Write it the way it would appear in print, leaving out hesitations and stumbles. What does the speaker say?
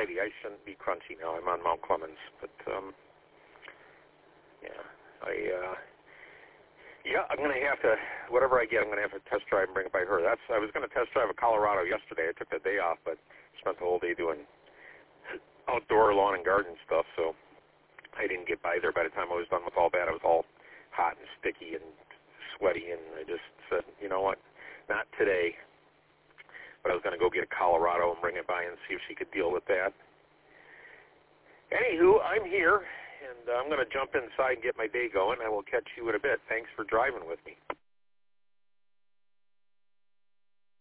righty. I shouldn't be crunchy now. I'm on Mount Clemens, but I'm gonna have to. Whatever I get, I'm gonna have to test drive and bring it by her. I was gonna test drive a Colorado yesterday. I took the day off, but spent the whole day doing outdoor lawn and garden stuff, so I didn't get by there. By the time I was done with all that, I was all hot and sticky and sweaty, and I just said, you know what, not today. But I was going to go get a Colorado and bring it by and see if she could deal with that. Anywho, I'm here, and I'm going to jump inside and get my day going. I will catch you in a bit. Thanks for driving with me.